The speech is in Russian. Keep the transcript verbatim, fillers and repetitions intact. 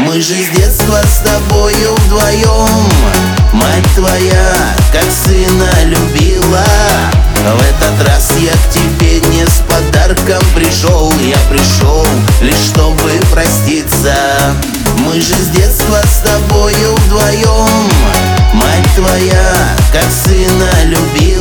Мы же с детства с тобою вдвоем. Мать твоя как сына любила. В этот раз я к тебе не с подарком пришел. Я пришел лишь чтобы проститься. Мы же с детства с тобою вдвоем. Мать твоя как сына любила.